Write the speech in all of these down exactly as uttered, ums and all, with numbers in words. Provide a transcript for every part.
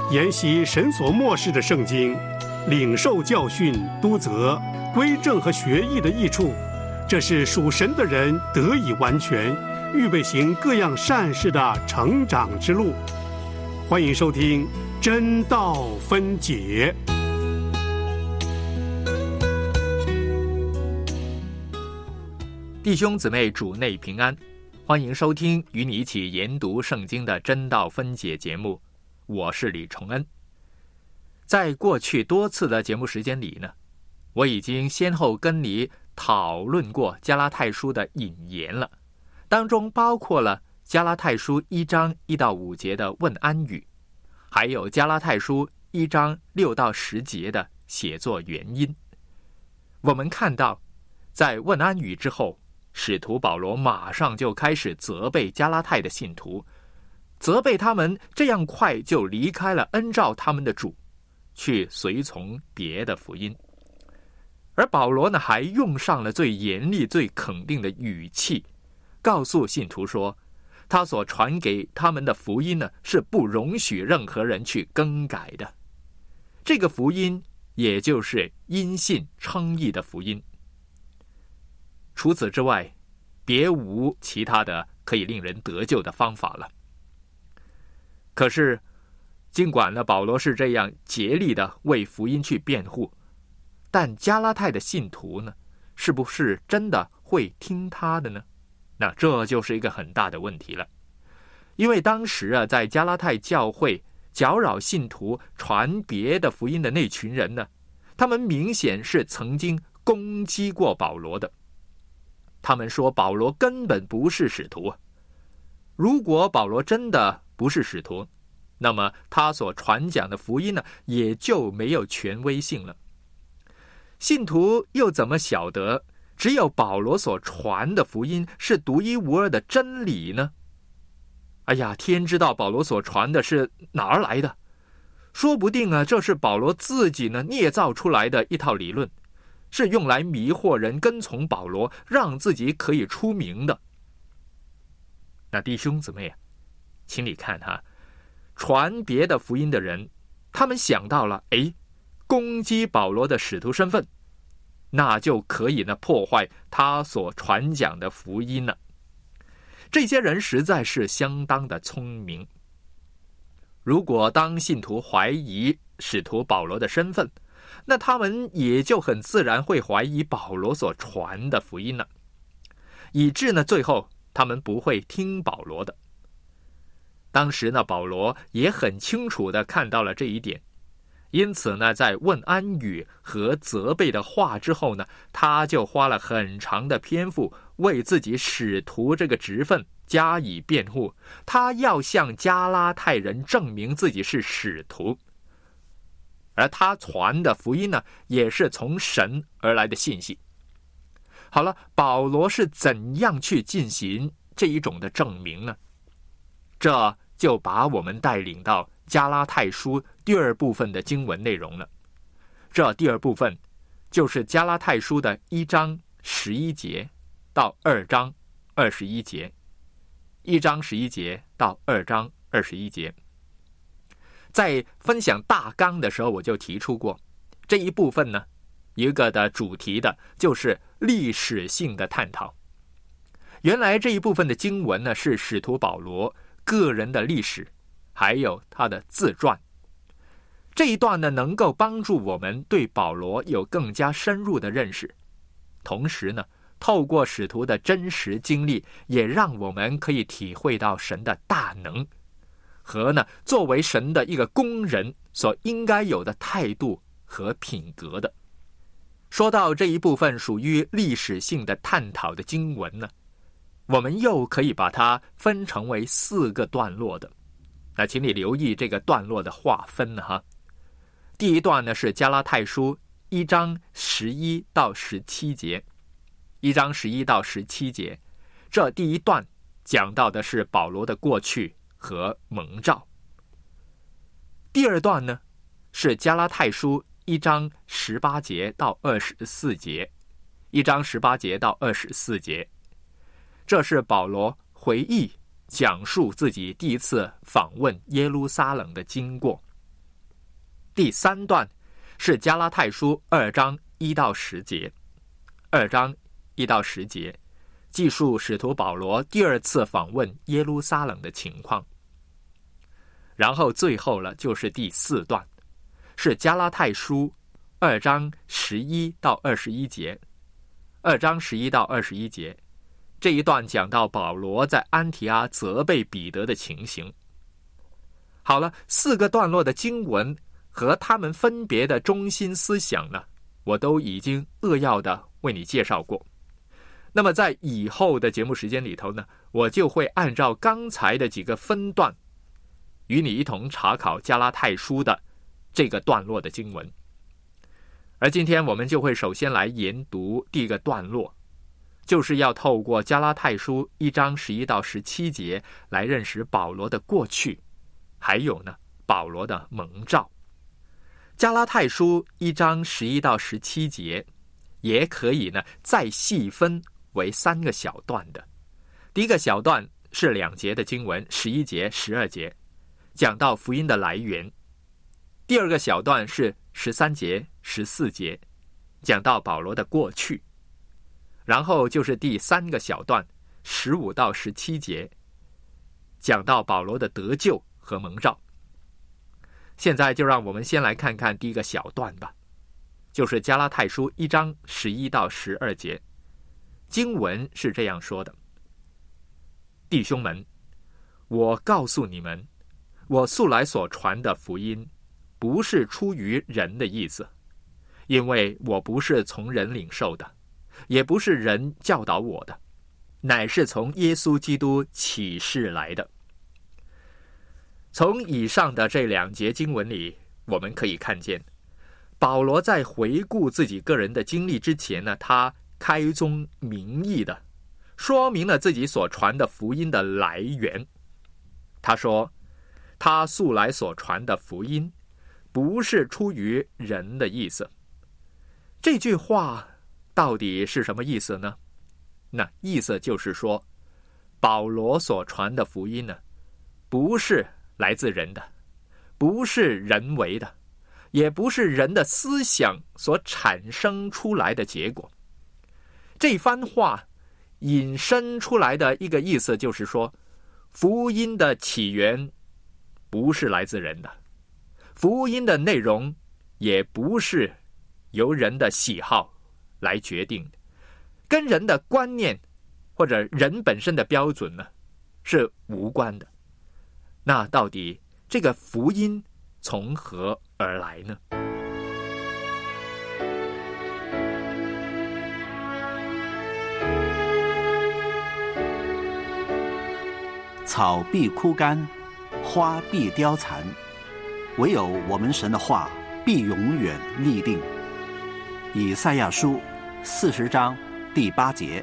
研习神所默示的圣经，领受教训、督责、归正和学艺的益处，这是属神的人得以完全，预备行各样善事的成长之路。欢迎收听真道分解。 弟兄姊妹，主内平安，欢迎收听与你一起研读圣经的真道分解节目，我是李崇恩。在过去多次的节目时间里呢，我已经先后跟你讨论过加拉太书的引言了，当中包括了加拉太书一章一到五节的问安语，还有加拉太书一章六到十节的写作原因。我们看到，在问安语之后，使徒保罗马上就开始责备加拉太的信徒，责备他们这样快就离开了恩召他们的主，去随从别的福音。而保罗呢，还用上了最严厉、最肯定的语气，告诉信徒说，他所传给他们的福音呢，是不容许任何人去更改的。这个福音，也就是因信称义的福音。除此之外，别无其他的可以令人得救的方法了。可是，尽管呢，保罗是这样竭力的为福音去辩护，但加拉太的信徒呢，是不是真的会听他的呢？那这就是一个很大的问题了。因为当时啊，在加拉太教会搅扰信徒传别的福音的那群人呢，他们明显是曾经攻击过保罗的。他们说保罗根本不是使徒。如果保罗真的不是使徒，那么他所传讲的福音呢，也就没有权威性了。信徒又怎么晓得只有保罗所传的福音是独一无二的真理呢？哎呀，天知道保罗所传的是哪儿来的，说不定啊，这是保罗自己呢捏造出来的一套理论，是用来迷惑人跟从保罗，让自己可以出名的。那弟兄姊妹啊，请你看哈，传别的福音的人，他们想到了，哎，攻击保罗的使徒身份，那就可以呢破坏他所传讲的福音了。这些人实在是相当的聪明。如果当信徒怀疑使徒保罗的身份，那他们也就很自然会怀疑保罗所传的福音了，以致呢最后他们不会听保罗的。当时呢，保罗也很清楚地看到了这一点，因此呢，在问安语和责备的话之后呢，他就花了很长的篇幅为自己使徒这个职分加以辩护。他要向加拉太人证明自己是使徒，而他传的福音呢，也是从神而来的信息。好了，保罗是怎样去进行这一种的证明呢？这就把我们带领到加拉太书第二部分的经文内容了。这第二部分就是加拉太书的一章十一节到二章二十一节，一章十一节到二章二十一节。在分享大纲的时候，我就提出过，这一部分呢，一个的主题的就是历史性的探讨。原来这一部分的经文呢，是使徒保罗个人的历史，还有他的自传。这一段呢，能够帮助我们对保罗有更加深入的认识，同时呢，透过使徒的真实经历，也让我们可以体会到神的大能，和呢，作为神的一个工人所应该有的态度和品格的。说到这一部分属于历史性的探讨的经文呢，我们又可以把它分成为四个段落的。那请你留意这个段落的划分哈。第一段呢是加拉太书一章十一到十七节，一章十一到十七节，这第一段讲到的是保罗的过去和蒙召。第二段呢是加拉太书一章十八节到二十四节，一章十八节到二十四节，这是保罗回忆讲述自己第一次访问耶路撒冷的经过， 第三段是加拉太书二章一到十节，二章一到十节记述使徒保罗第二次访问耶路撒冷的情况。然后最后了就是第四段，是加拉太书二章十一到二十一节，二章十一到二十一节这一段讲到保罗在安提阿责备彼得的情形。好了，四个段落的经文和他们分别的中心思想呢，我都已经扼要的为你介绍过。那么在以后的节目时间里头呢，我就会按照刚才的几个分段，与你一同查考加拉太书的这个段落的经文。而今天我们就会首先来研读第一个段落，就是要透过加拉太书一章十一到十七节来认识保罗的过去，还有呢保罗的蒙召。加拉太书一章十一到十七节也可以呢再细分为三个小段的。第一个小段是两节的经文，十一节十二节，讲到福音的来源。第二个小段是十三节十四节，讲到保罗的过去。然后就是第三个小段十五到十七节，讲到保罗的得救和蒙召。现在就让我们先来看看第一个小段吧，就是加拉太书一章十一到十二节。经文是这样说的：弟兄们，我告诉你们，我素来所传的福音不是出于人的意思，因为我不是从人领受的，也不是人教导我的，乃是从耶稣基督启示来的。从以上的这两节经文里，我们可以看见，保罗在回顾自己个人的经历之前呢，他开宗明义的说明了自己所传的福音的来源。他说，他素来所传的福音不是出于人的意思。这句话到底是什么意思呢？那意思就是说，保罗所传的福音呢，不是来自人的，不是人为的，也不是人的思想所产生出来的结果。这番话引申出来的一个意思就是说，福音的起源不是来自人的，福音的内容也不是由人的喜好来决定的，跟人的观念或者人本身的标准呢是无关的。那到底这个福音从何而来呢？ 草必枯干，花必凋残，唯有我们神的话必永远立定。以赛亚书四十章第八节。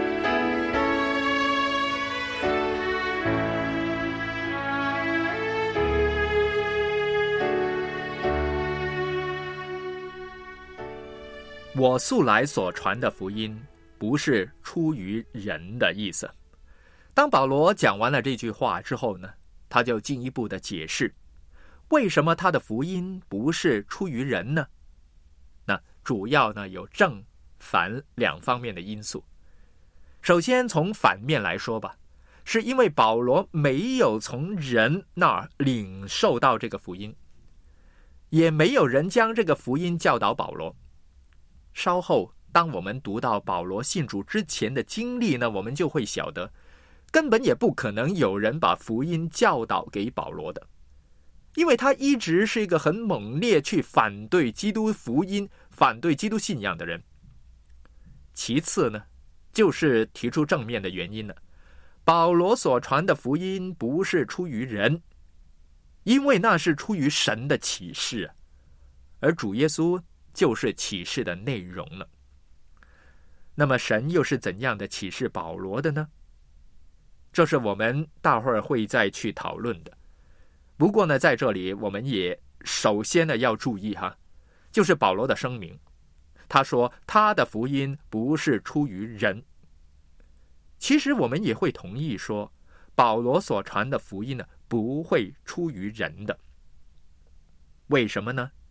我素来所传的福音不是出于人的意思。当保罗讲完了这句话之后呢，他就进一步的解释，为什么他的福音不是出于人呢？那主要呢有正反两方面的因素。首先从反面来说吧，是因为保罗没有从人那儿领受到这个福音，也没有人将这个福音教导保罗。稍后当我们读到保罗信主之前的经历呢，我们就会晓得根本也不可能有人把福音教导给保罗的，因为他一直是一个很猛烈去反对基督福音、反对基督信仰的人。其次呢，就是提出正面的原因了，保罗所传的福音不是出于人，因为那是出于神的启示，而主耶稣就是启示的内容了。那么神又是怎样的启示保罗的呢？这是我们大会儿会再去讨论的。不过呢，在这里我们也首先呢要注意哈，就是保罗的声明，他说他的福音不是出于人。其实我们也会同意说，保罗所传的福音呢不会出于人的。为什么呢？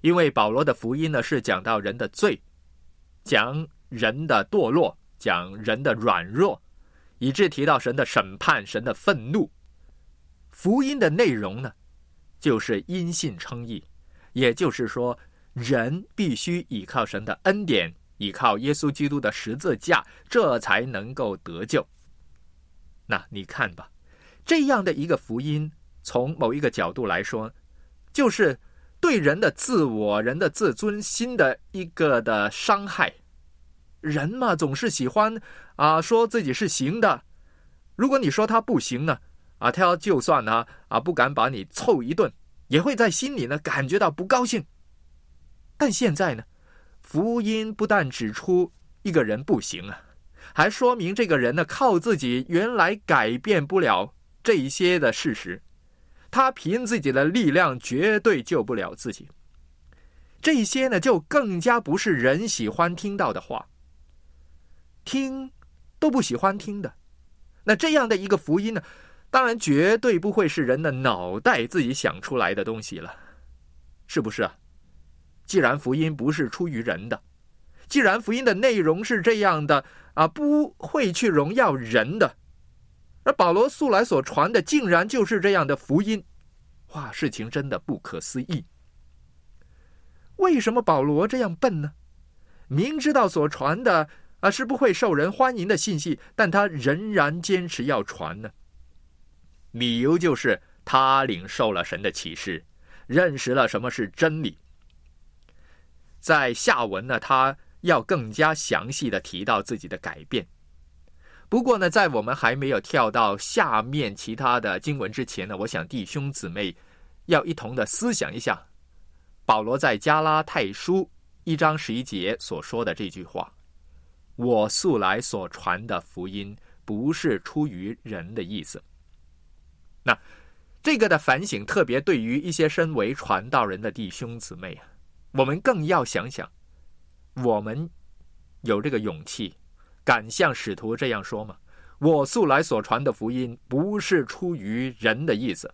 因为保罗的福音呢是讲到人的罪，讲人的堕落，讲人的软弱，以致提到神的审判，神的愤怒。福音的内容呢就是因信称义，也就是说人必须依靠神的恩典，依靠耶稣基督的十字架，这才能够得救。那你看吧，这样的一个福音，从某一个角度来说，就是对人的自我、人的自尊心的一个的伤害。人嘛，总是喜欢啊说自己是行的，如果你说他不行呢，啊，他就算呢啊不敢把你揍一顿，也会在心里呢感觉到不高兴。但现在呢，福音不但指出一个人不行啊，还说明这个人呢靠自己原来改变不了这一些的事实，他凭自己的力量绝对救不了自己。这些呢就更加不是人喜欢听到的话，听都不喜欢听的。那这样的一个福音呢，当然绝对不会是人的脑袋自己想出来的东西了，是不是啊？既然福音不是出于人的，既然福音的内容是这样的啊，不会去荣耀人的，而保罗素来所传的竟然就是这样的福音，哇，事情真的不可思议。为什么保罗这样笨呢？明知道所传的啊是不会受人欢迎的信息，但他仍然坚持要传呢？理由就是他领受了神的启示，认识了什么是真理。在下文呢，他要更加详细的提到自己的改变。不过呢，在我们还没有跳到下面其他的经文之前呢，我想弟兄姊妹要一同的思想一下保罗在加拉太书一章十一节所说的这句话：我素来所传的福音不是出于人的意思。那这个的反省特别对于一些身为传道人的弟兄姊妹啊，我们更要想想，我们有这个勇气敢像使徒这样说吗？我素来所传的福音不是出于人的意思。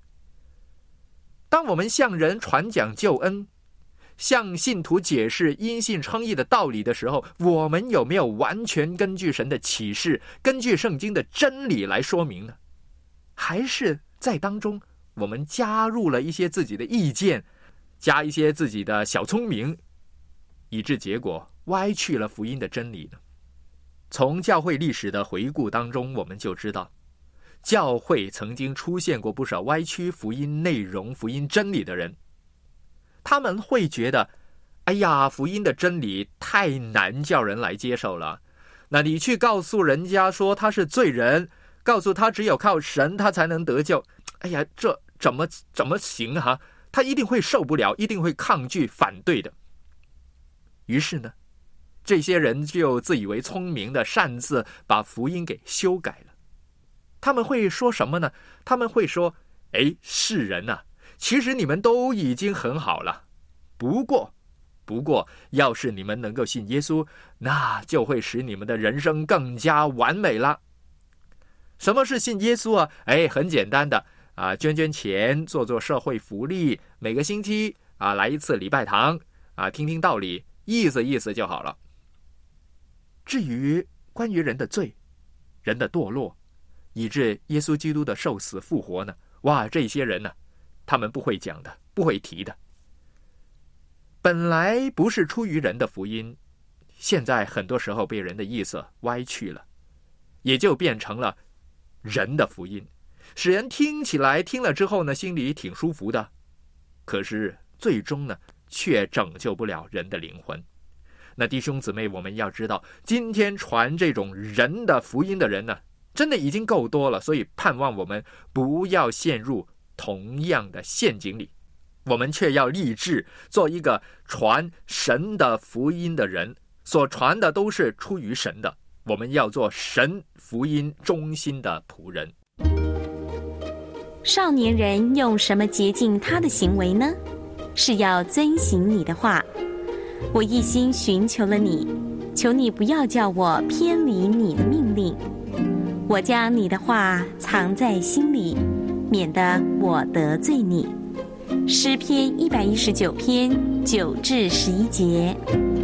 当我们向人传讲救恩，向信徒解释因信称义的道理的时候，我们有没有完全根据神的启示，根据圣经的真理来说明呢？还是在当中我们加入了一些自己的意见，加一些自己的小聪明，以致结果歪曲了福音的真理呢？从教会历史的回顾当中，我们就知道教会曾经出现过不少歪曲福音内容、福音真理的人。他们会觉得，哎呀，福音的真理太难叫人来接受了，那你去告诉人家说他是罪人，告诉他只有靠神他才能得救，哎呀，这怎么怎么行啊？他一定会受不了，一定会抗拒反对的。于是呢，这些人就自以为聪明的擅自把福音给修改了。他们会说什么呢？他们会说，哎，世人啊，其实你们都已经很好了，不过不过要是你们能够信耶稣，那就会使你们的人生更加完美了。什么是信耶稣啊？哎，很简单的啊，捐捐钱，做做社会福利，每个星期啊来一次礼拜堂啊，听听道理，意思意思就好了。至于关于人的罪、人的堕落，以致耶稣基督的受死复活呢，哇，这些人呢，他们不会讲的，不会提的。本来不是出于人的福音，现在很多时候被人的意思歪曲了，也就变成了人的福音，使人听起来听了之后呢，心里挺舒服的，可是最终呢，却拯救不了人的灵魂。那弟兄姊妹，我们要知道，今天传这种人的福音的人呢，真的已经够多了，所以盼望我们不要陷入同样的陷阱里，我们却要立志做一个传神的福音的人，所传的都是出于神的，我们要做神福音中心的仆人。 少年人用什么洁净他的行为呢？是要遵行你的话。我一心寻求了你，求你不要叫我偏离你的命令。我将你的话藏在心里，免得我得罪你。 诗篇一百一十九篇九至十一节。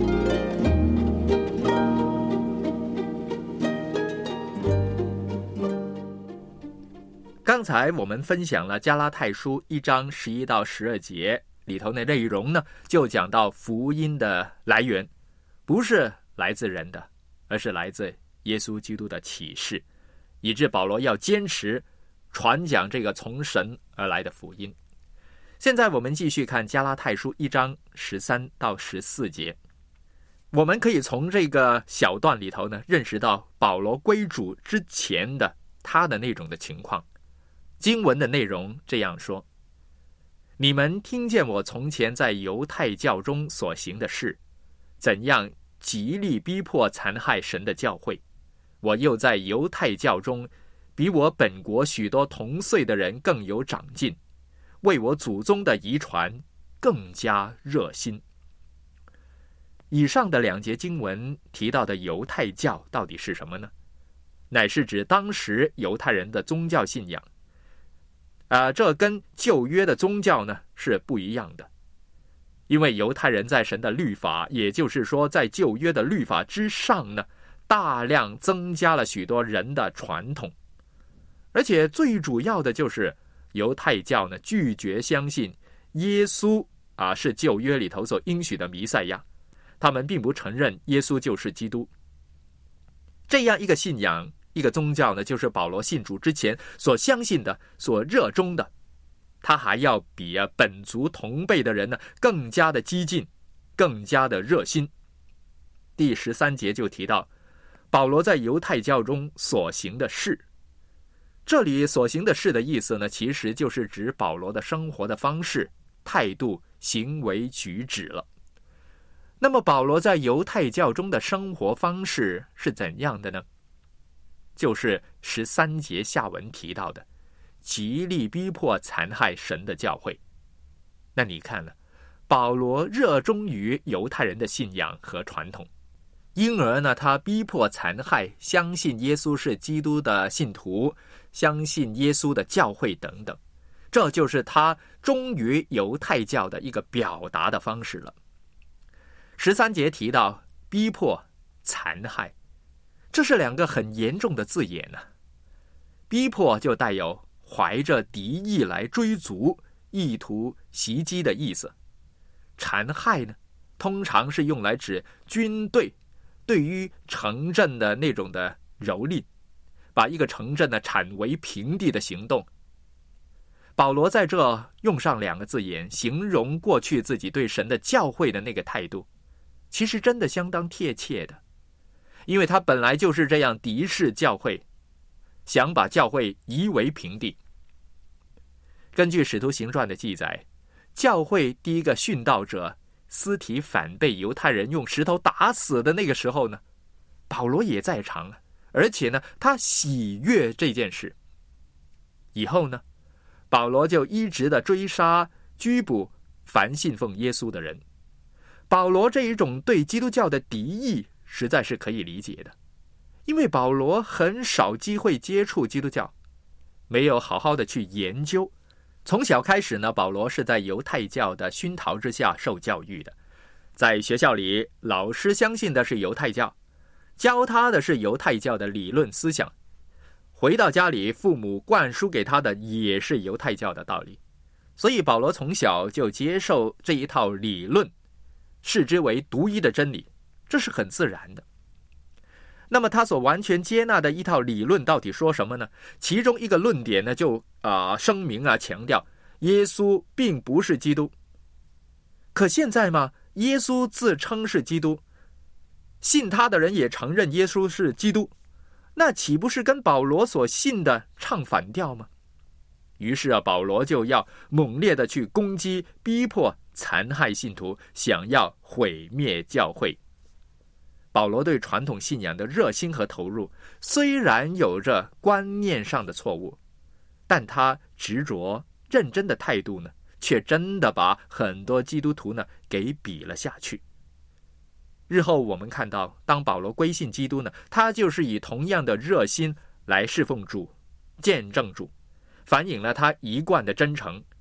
刚才我们分享了加拉太书一章十一到十二节里头的内容呢，就讲到福音的来源不是来自人的，而是来自耶稣基督的启示，以致保罗要坚持传讲这个从神而来的福音。现在我们继续看加拉太书一章十三到十四节，我们可以从这个小段里头呢，认识到保罗归主之前的他的那种的情况。经文的内容这样说：你们听见我从前在犹太教中所行的事，怎样极力逼迫残害神的教会，我又在犹太教中比我本国许多同岁的人更有长进，为我祖宗的遗传更加热心。以上的两节经文提到的犹太教到底是什么呢？乃是指当时犹太人的宗教信仰。啊，这跟旧约的宗教呢是不一样的，因为犹太人在神的律法，也就是说在旧约的律法之上呢，大量增加了许多人的传统，而且最主要的就是犹太教呢拒绝相信耶稣啊是旧约里头所应许的弥赛亚，他们并不承认耶稣就是基督。这样一个信仰，一个宗教呢，就是保罗信主之前所相信的，所热衷的。他还要比啊本族同辈的人呢更加的激进，更加的热心。第十三节就提到保罗在犹太教中所行的事，这里所行的事的意思呢，其实就是指保罗的生活的方式、态度、行为举止了。那么保罗在犹太教中的生活方式是怎样的呢？就是十三节下文提到的极力逼迫残害神的教会。那你看了，保罗热衷于犹太人的信仰和传统，因而呢，他逼迫残害相信耶稣是基督的信徒，相信耶稣的教会等等，这就是他忠于犹太教的一个表达的方式了。十三节提到逼迫残害，这是两个很严重的字眼呢、啊。逼迫就带有怀着敌意来追逐、意图袭击的意思。残害呢，通常是用来指军队对于城镇的那种的蹂躏，把一个城镇呢铲为平地的行动。保罗在这用上两个字眼，形容过去自己对神的教会的那个态度，其实真的相当贴切的。因为他本来就是这样敌视教会，想把教会夷为平地。根据使徒行传的记载，教会第一个殉道者司提反被犹太人用石头打死的那个时候呢，保罗也在场，而且呢，他喜悦这件事。以后呢，保罗就一直的追杀、拘捕凡信奉耶稣的人。保罗这一种对基督教的敌意实在是可以理解的，因为保罗很少机会接触基督教，没有好好的去研究。从小开始呢，保罗是在犹太教的熏陶之下受教育的。在学校里，老师相信的是犹太教，教他的是犹太教的理论思想。回到家里，父母灌输给他的也是犹太教的道理。所以保罗从小就接受这一套理论，视之为独一的真理，这是很自然的。那么他所完全接纳的一套理论到底说什么呢？其中一个论点呢，就啊、呃、声明啊强调耶稣并不是基督。可现在嘛，耶稣自称是基督，信他的人也承认耶稣是基督，那岂不是跟保罗所信的唱反调吗？于是啊，保罗就要猛烈的去攻击、逼迫、残害信徒，想要毁灭教会。保罗对传统信仰的热心和投入，虽然有着观念上的错误，但他执着认真的态度呢，却真的把很多基督徒呢给比了下去。日后我们看到，当保罗归信基督呢，他就是以同样的热心来侍奉主、见证主，反映了他一贯的真诚，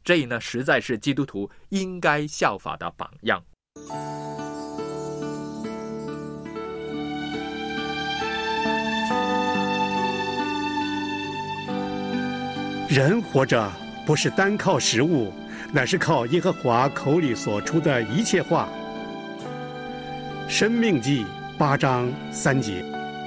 这呢，实在是基督徒应该效法的榜样。 人活着不是单靠食物，乃是靠耶和华口里所出的一切话。申命记八章三节。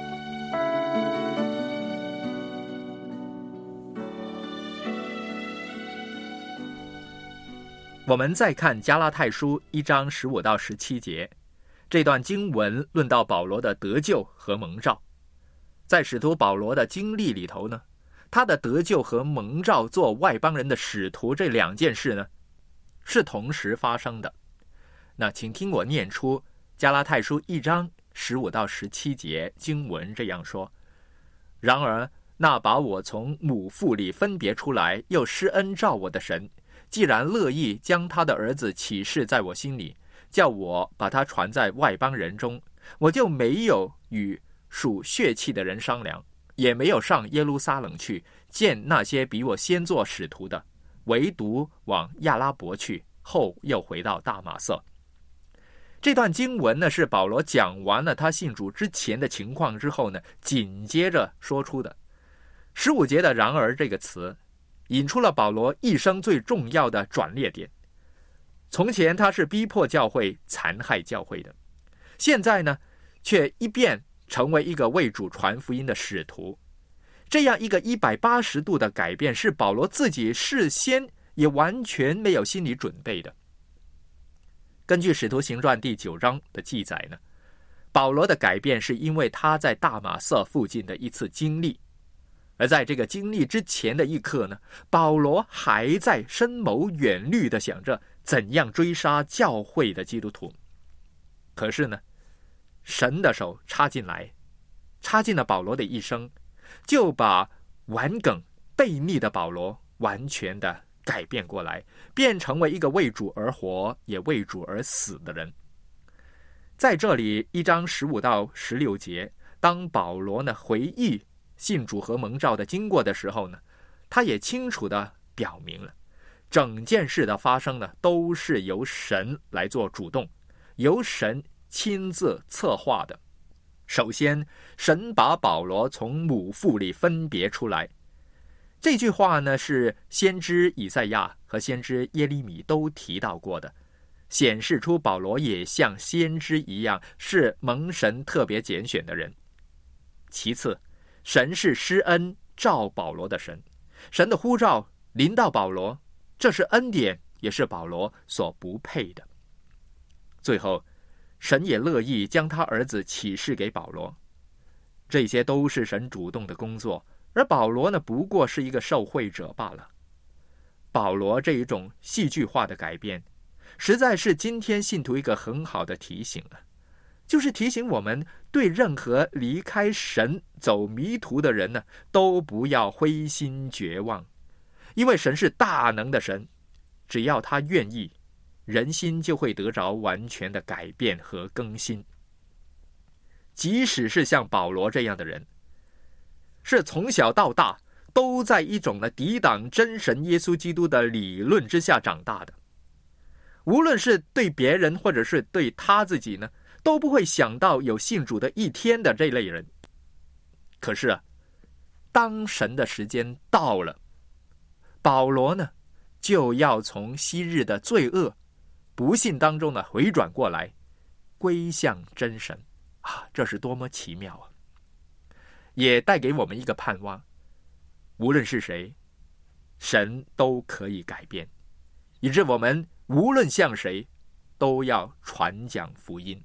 我们再看加拉太书一章十五到十七节，这段经文论到保罗的得救和蒙召。在使徒保罗的经历里头呢，他的得救和蒙召做外邦人的使徒这两件事呢，是同时发生的。那请听我念出加拉太书一章十五到十七节经文这样说：然而那把我从母腹里分别出来，又施恩召我的神，既然乐意将他的儿子启示在我心里，叫我把他传在外邦人中，我就没有与属血气的人商量，也没有上耶路撒冷去见那些比我先做使徒的，唯独往亚拉伯去，后又回到大马色。这段经文呢，是保罗讲完了他信主之前的情况之后呢，紧接着说出的。十五节的然而这个词引出了保罗一生最重要的转捩点。从前他是逼迫教会、残害教会的，现在呢，却一变成为一个为主传福音的使徒。这样一个一百八十度的改变，是保罗自己事先也完全没有心理准备的。根据《使徒行传》第九章的记载呢，保罗的改变是因为他在大马色附近的一次经历。而在这个经历之前的一刻呢，保罗还在深谋远虑地想着怎样追杀教会的基督徒。可是呢，神的手插进来，插进了保罗的一生，就把顽梗悖逆的保罗完全的改变过来，变成为一个为主而活也为主而死的人。在这里一章十五到十六节，当保罗呢回忆信主和蒙召的经过的时候呢，他也清楚地表明了，整件事的发生呢，都是由神来做主动，由神亲自策划的。首先，神把保罗从母腹里分别出来。这句话呢，是先知以赛亚和先知耶利米都提到过的，显示出保罗也像先知一样，是蒙神特别拣选的人。其次，神是施恩召保罗的神，神的呼召临到保罗，这是恩典，也是保罗所不配的。最后，神也乐意将他儿子启示给保罗，这些都是神主动的工作，而保罗呢，不过是一个受惠者罢了。保罗这一种戏剧化的改变，实在是今天信徒一个很好的提醒了，就是提醒我们对任何离开神走迷途的人呢，都不要灰心绝望，因为神是大能的神，只要他愿意，人心就会得着完全的改变和更新。即使是像保罗这样的人，是从小到大都在一种呢抵挡真神耶稣基督的理论之下长大的，无论是对别人或者是对他自己呢，都不会想到有信主的一天的这类人。可是啊，当神的时间到了，保罗呢，就要从昔日的罪恶、不信当中呢回转过来，归向真神啊！这是多么奇妙啊！也带给我们一个盼望，无论是谁，神都可以改变，以致我们无论向谁，都要传讲福音。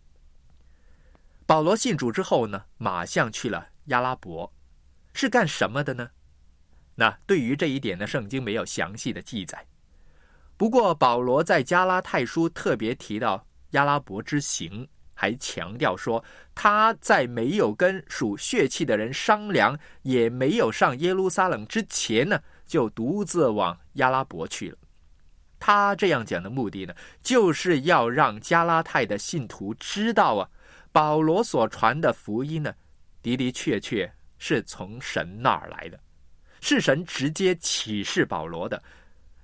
保罗信主之后呢，马上去了亚拉伯，是干什么的呢？那对于这一点呢，圣经没有详细的记载。不过保罗在加拉太书特别提到亚拉伯之行，还强调说他在没有跟属血气的人商量，也没有上耶路撒冷之前呢，就独自往亚拉伯去了。他这样讲的目的呢，就是要让加拉太的信徒知道啊，保罗所传的福音呢，的的确确是从神那儿来的，是神直接启示保罗的，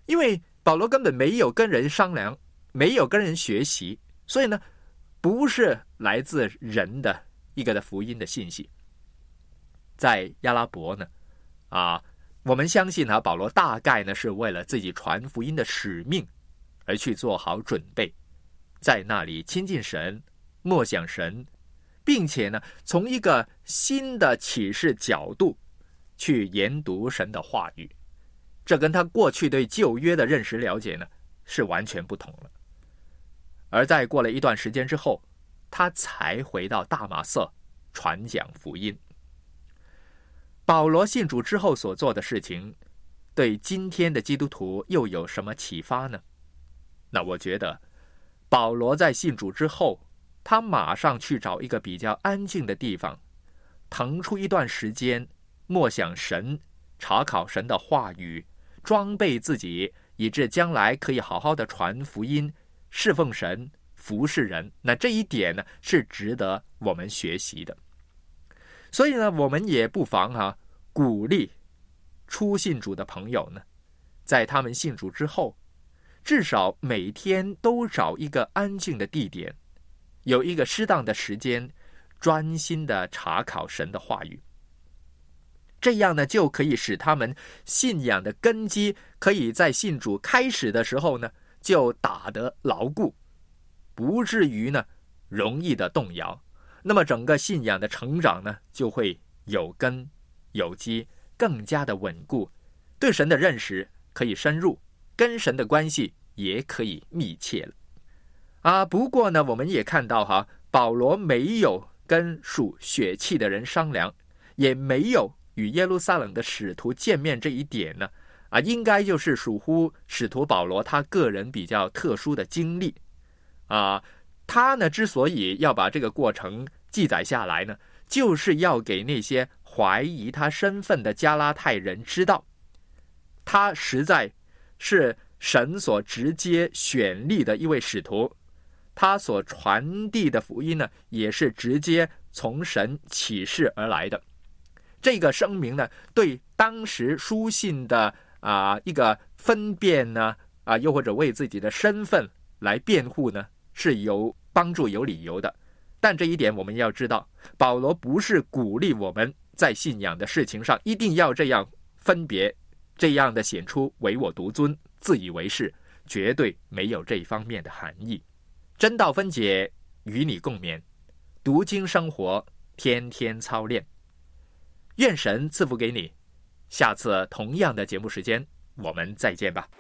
因为保罗根本没有跟人商量，没有跟人学习，所以呢，不是来自人的一个的福音的信息。在亚拉伯呢，啊，我们相信啊，保罗大概呢是为了自己传福音的使命而去做好准备，在那里亲近神，默想神，并且呢，从一个新的启示角度去研读神的话语。这跟他过去对旧约的认识了解呢，是完全不同了。而在过了一段时间之后，他才回到大马色传讲福音。保罗信主之后所做的事情，对今天的基督徒又有什么启发呢？那我觉得，保罗在信主之后，他马上去找一个比较安静的地方，腾出一段时间，默想神，查考神的话语，装备自己，以致将来可以好好的传福音，侍奉神，服侍人。那这一点呢，是值得我们学习的。所以呢，我们也不妨啊，鼓励初信主的朋友呢，在他们信主之后，至少每天都找一个安静的地点，有一个适当的时间，专心的查考神的话语。这样呢，就可以使他们信仰的根基可以在信主开始的时候呢，就打得牢固，不至于呢容易的动摇。那么整个信仰的成长呢，就会有根有基，更加的稳固，对神的认识可以深入，跟神的关系也可以密切了。啊，不过呢，我们也看到哈，保罗没有跟属血气的人商量，也没有与耶路撒冷的使徒见面，这一点呢，啊，应该就是属乎使徒保罗他个人比较特殊的经历。啊，他呢之所以要把这个过程记载下来呢，就是要给那些怀疑他身份的加拉太人知道，他实在是神所直接选立的一位使徒，他所传递的福音呢，也是直接从神启示而来的。这个声明呢，对当时书信的啊、呃、一个分辨呢，啊、呃，又或者为自己的身份来辩护呢，是有帮助、有理由的。但这一点我们要知道，保罗不是鼓励我们在信仰的事情上一定要这样分别，这样的显出唯我独尊、自以为是，绝对没有这一方面的含义。真道分解，与你共勉，读经生活，天天操练。愿神赐福给你，下次同样的节目时间，我们再见吧。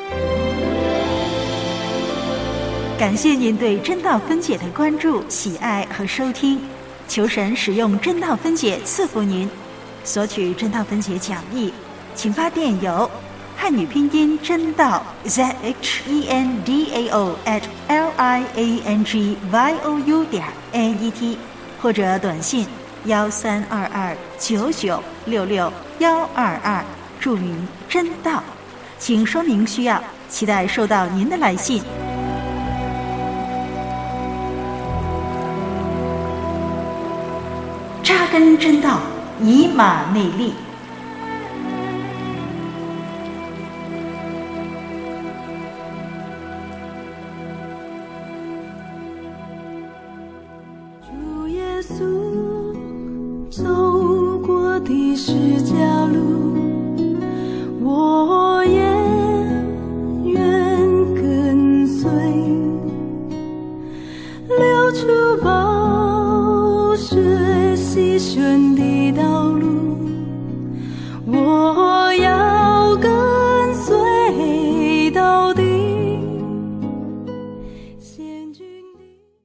感谢您对真道分解的关注、喜爱和收听，求神使用真道分解赐福您。索取真道分解讲义，请发电邮汉语拼音真道 Z H E N D A O at L I A N G Y O U 点 N E T， 或者短信幺三二二九九六六幺二二，注明真道，请说明需要，期待收到您的来信。扎根真道，以马内利。 主耶稣走过的十字路，我也愿跟随，流出宝血牺牲